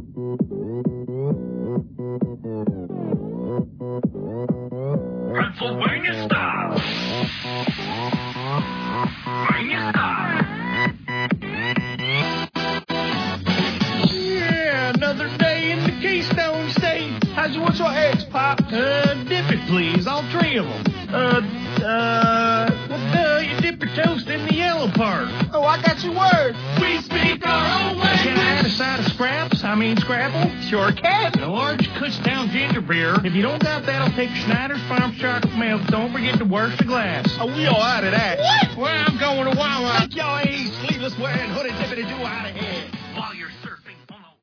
Pennsylvania style. Pennsylvania style. Yeah, another day in the Keystone State. What's your eggs, Pop? Dip it, please. All three of them. You dip your toast in the yellow part. Oh, I got your word. We speak our own language. Can I add a side of Scrapple? Sure can. A large Kutztown ginger beer. If you don't got that, I'll take Schneider's Farm chocolate milk. Don't forget to wash the glass. Oh, we all out of that. What? Well, I'm going to Wawa. Take your sleeveless wearing hoodie dippity-doo out of here.